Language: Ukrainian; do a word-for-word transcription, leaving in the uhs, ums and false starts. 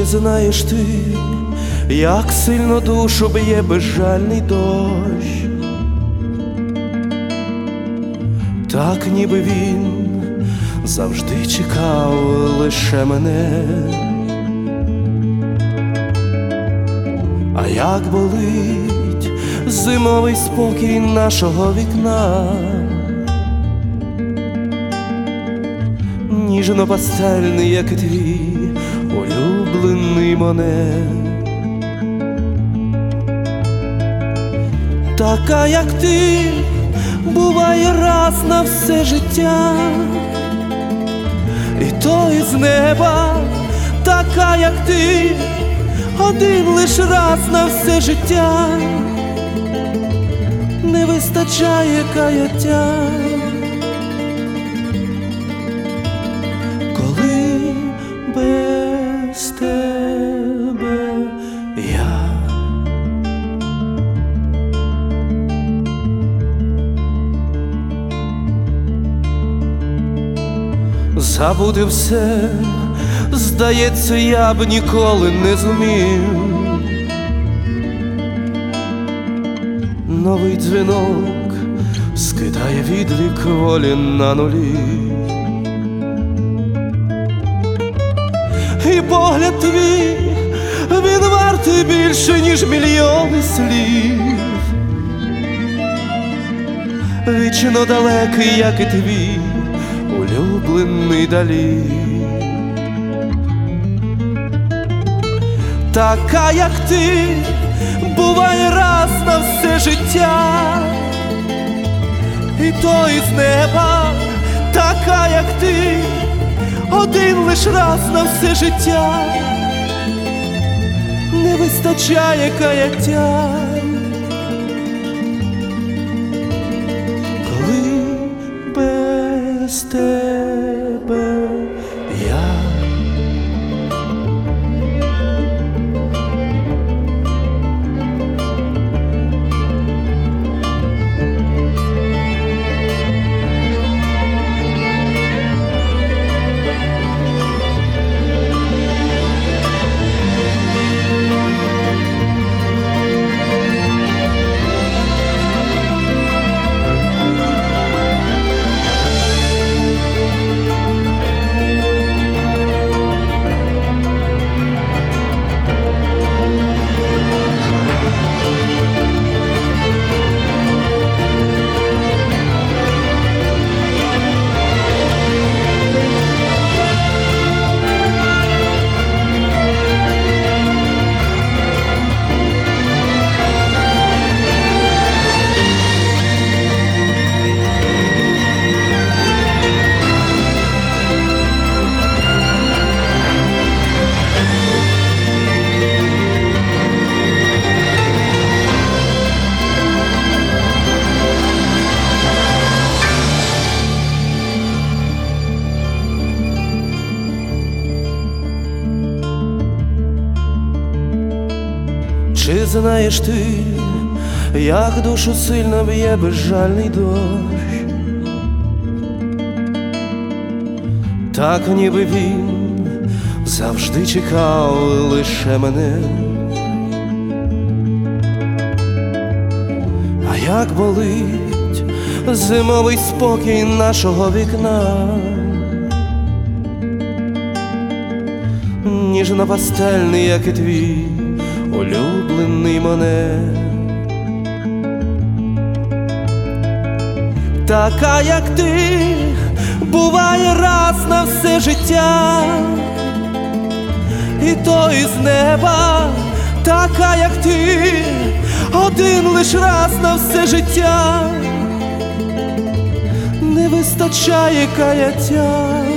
Чи знаєш ти, як сильно душу б'є безжальний дощ? Так ніби він завжди чекав лише мене. А як болить зимовий спокій нашого вікна, ніжно-пастельний, як і твій улюблений Моне. Така, як ти, буває раз на все життя, і то із неба. Така, як ти, один лиш раз на все життя, не вистачає каяття. Коли без тебе я забути все, здається, я б ніколи не зумів. Новий дзвінок скидає відлік волі на нулі, і погляд твій, він вартий більше, ніж мільйони слів. Вічно далекий, як і твій улюблений Далі. Така, як ти, буває раз на все життя, і то із неба. Така, як ти, один лиш раз на все життя, не вистачає каяття. Коли без тебе я Чи знаєш ти, як душу сильно б'є безжальний дощ? Так ніби він завжди чекав лише мене. А як болить зимовий спокій нашого вікна, ніжно-пастельний, як і твій улюблений Моне. Така, як ти, буває раз на все життя, і то із неба. Така, як ти, один лиш раз на все життя, не вистачає каяття.